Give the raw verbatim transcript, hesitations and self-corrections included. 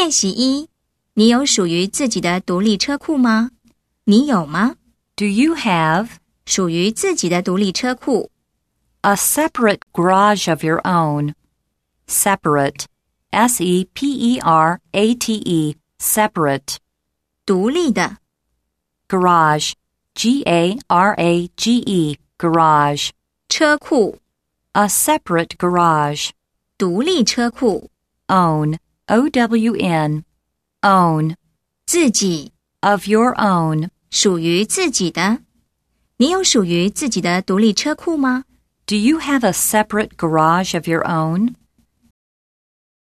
练习一，你有属于自己的独立车库吗？你有吗？ Do you have 属于自己的独立车库 a separate garage of your own? Separate, S E P E R A T E, separate. 独立的 Garage, G A R A G E, garage. 车库 A separate garage. 独立车库 Own, O W N, own. 自己 Of your own. 属于自己的。你有属于自己的独立车库吗？ Do you have a separate garage of your own?